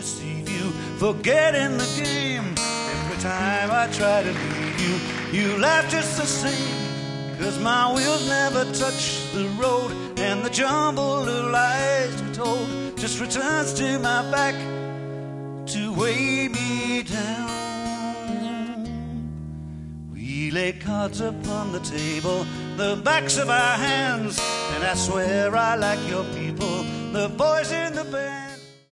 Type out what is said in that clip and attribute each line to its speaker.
Speaker 1: deceive you, forgetting the game. Every time I try to leave you, you laugh just the same. 'Cause my wheels never touch the road, and the jumble of lies we told just returns to my back to weigh me down. We lay cards upon the table, the backs of our hands, and I swear I like your people, the boys in the band.